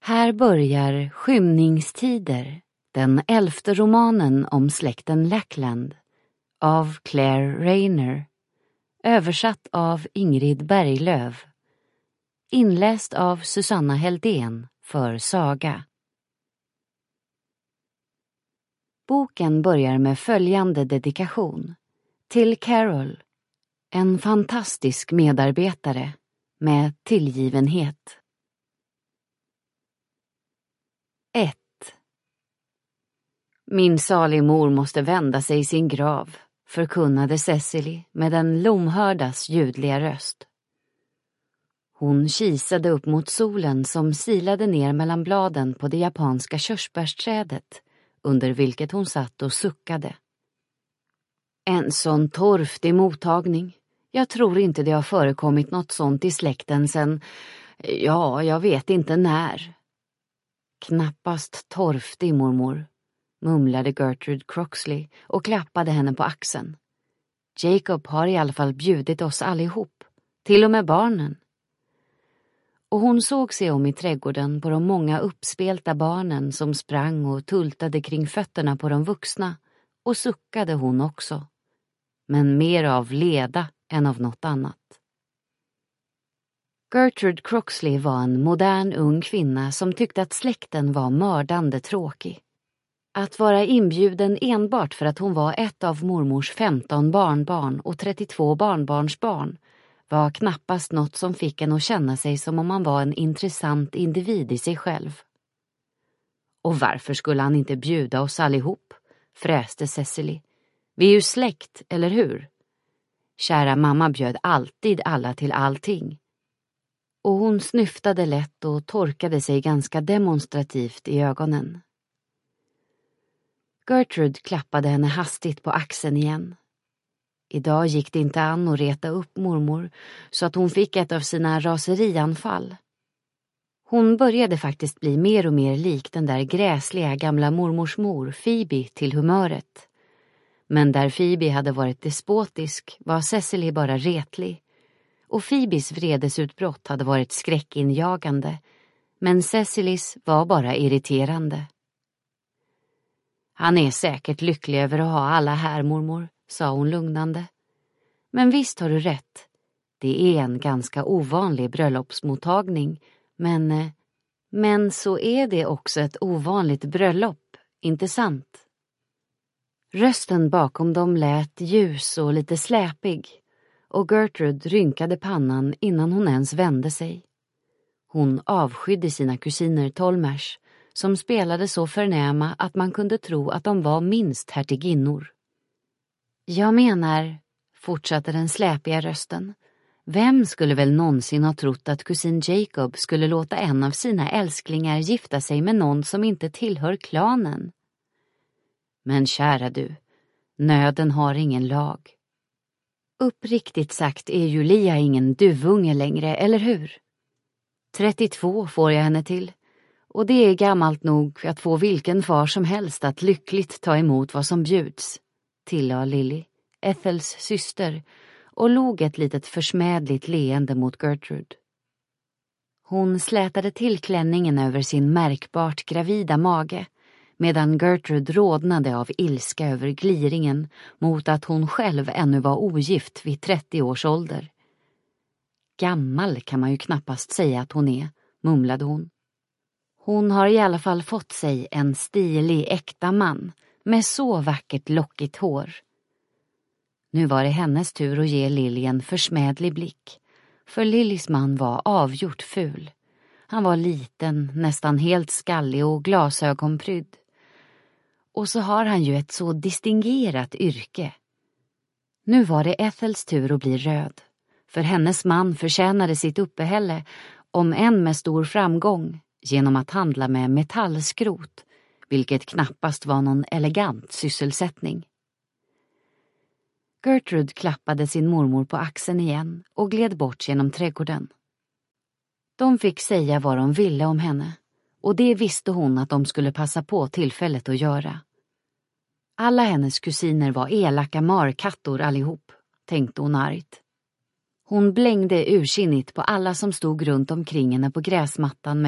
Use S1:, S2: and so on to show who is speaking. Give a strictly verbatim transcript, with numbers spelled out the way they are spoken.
S1: Här börjar Skymningstider, den elfte romanen om släkten Lackland, av Claire Rayner, översatt av Ingrid Berglöf, inläst av Susanna Heldén för Saga. Boken börjar med följande dedikation till Carol, en fantastisk medarbetare med tillgivenhet. ett. Min salig mor måste vända sig i sin grav, förkunnade Cecily med den lomhördas ljudliga röst. Hon kisade upp mot solen som silade ner mellan bladen på det japanska körsbärsträdet, under vilket hon satt och suckade. En sån torftig mottagning. Jag tror inte det har förekommit något sånt i släkten sen, ja, jag vet inte när. Knappast torftig, mormor, mumlade Gertrude Croxley och klappade henne på axeln. Jacob har i alla fall bjudit oss allihop, till och med barnen. Och hon såg sig om i trädgården på de många uppspelta barnen som sprang och tultade kring fötterna på de vuxna, och suckade hon också. Men mer av leda än av något annat. Gertrude Croxley var en modern ung kvinna som tyckte att släkten var mördande tråkig. Att vara inbjuden enbart för att hon var ett av mormors femton barnbarn och trettiotvå barnbarnsbarn var knappast något som fick en att känna sig som om man var en intressant individ i sig själv. Och varför skulle han inte bjuda oss allihop, fräste Cecily. Vi är ju släkt, eller hur? Kära mamma bjöd alltid alla till allting. Och hon snyftade lätt och torkade sig ganska demonstrativt i ögonen. Gertrude klappade henne hastigt på axeln igen. Idag gick det inte an att reta upp mormor så att hon fick ett av sina raserianfall. Hon började faktiskt bli mer och mer lik den där gräsliga gamla mormors mor, Phoebe, till humöret. Men där Phoebe hade varit despotisk var Cecily bara retlig. Och Phoebes vredesutbrott hade varit skräckinjagande, men Cecilys var bara irriterande. Han är säkert lycklig över att ha alla här, mormor, sa hon lugnande. Men visst har du rätt. Det är en ganska ovanlig bröllopsmottagning, men, men så är det också ett ovanligt bröllop, inte sant? Rösten bakom dem lät ljus och lite släpig, och Gertrude rynkade pannan innan hon ens vände sig. Hon avskydde sina kusiner Tolmers, som spelade så förnäma att man kunde tro att de var minst hertiginnor. Jag menar, fortsatte den släpiga rösten, vem skulle väl någonsin ha trott att kusin Jacob skulle låta en av sina älsklingar gifta sig med någon som inte tillhör klanen? Men kära du, nöden har ingen lag. Uppriktigt sagt är Julia ingen duvunge längre, eller hur? trettiotvå får jag henne till, och det är gammalt nog att få vilken far som helst att lyckligt ta emot vad som bjuds, tillade Lily, Ethels syster, och log ett litet försmädligt leende mot Gertrude. Hon slätade till klänningen över sin märkbart gravida mage, medan Gertrude rodnade av ilska över gliringen mot att hon själv ännu var ogift vid trettio års ålder. Gammal kan man ju knappast säga att hon är, mumlade hon. Hon har i alla fall fått sig en stilig äkta man med så vackert lockigt hår. Nu var det hennes tur att ge Lily en försmädlig blick, för Lillys man var avgjort ful. Han var liten, nästan helt skallig och glasögonprydd. Och så har han ju ett så distingerat yrke. Nu var det Ethels tur att bli röd, för hennes man förtjänade sitt uppehälle, om än med stor framgång, genom att handla med metallskrot, vilket knappast var någon elegant sysselsättning. Gertrude klappade sin mormor på axeln igen och gled bort genom trädgården. De fick säga vad de ville om henne, och det visste hon att de skulle passa på tillfället att göra. Alla hennes kusiner var elaka markattor allihop, tänkte hon argt. Hon blängde ursinnigt på alla som stod runt omkring henne på gräsmattan med